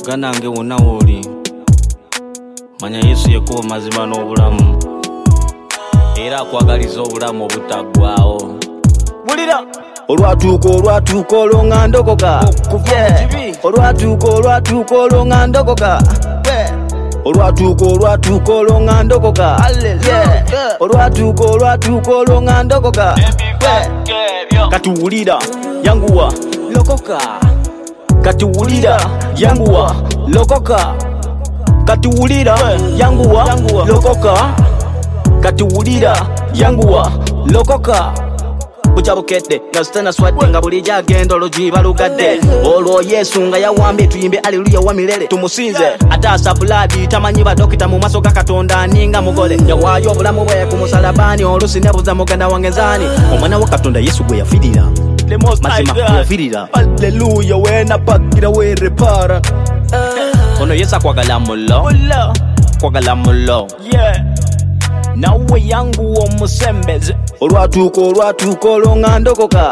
ganange wonna woli manya Yesu yekuba mazima n'obulamu era akwagaliza obulamu obutaggwaawo. Bulira olwatuuka olonga ndogoka olwatuuka olonga ndogoka olwatuuka olonga ndogoka olwatuuka olonga ndogoka katuwulira yanguwa lokoka katuwulira yanguwa lokoka katuwulira yanguwa lokoka katuwulira yanguwa lokoka buchabukedde nga sitana swadde nga buli jagenda olujiba lugadde olwo Yesu nga yawambye tuyimbe aleluya wa milele tumusinze ataasa buladi tamanyi badokita mu maso ga Katonda aninga mugole yawaayo obulamu bwe ku musalabani olusi nebuza muganda wange nzaani omwana wa Katonda Yesu gwe yafirira mazima yafirira aleluya wena pakira we repara ono Yesu akwagala mulo nawe yangu omusembeze olwatuuka olonga ndogoka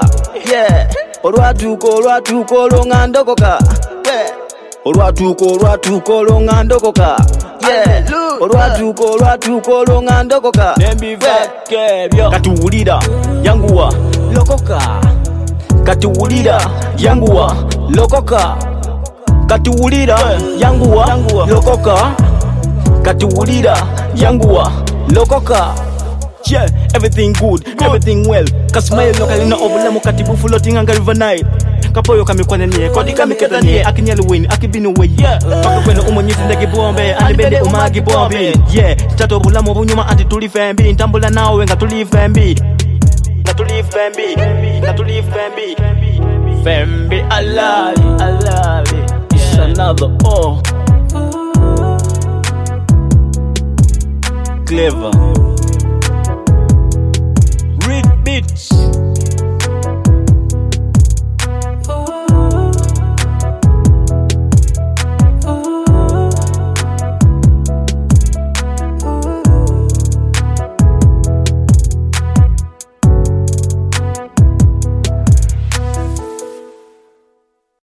olwatuuka olonga ndogoka olwatuuka olonga ndogoka olwatuuka olonga ndogoka katuwulira yanguwa lokoka katuwulira yanguwa lokoka katuwulira yanguwa lokoka katuwulira yanguwa lokoka. Yeah, everything good, everything well. Kasmail lokalina obulamu katibu floating anga river Nile. Kapoyo kamikwane niye, kodi kamiketa niye. Akinyelu win, akibinu we, yeah. Pakakwene umonyizi ndegi bombe, andibende umagi bombe. Yeah, chato obulamu bunyuma anti tuli fembi. Ntambula nawe nga tuli fembi. Fembi, I love it. It's another clever. Read beats.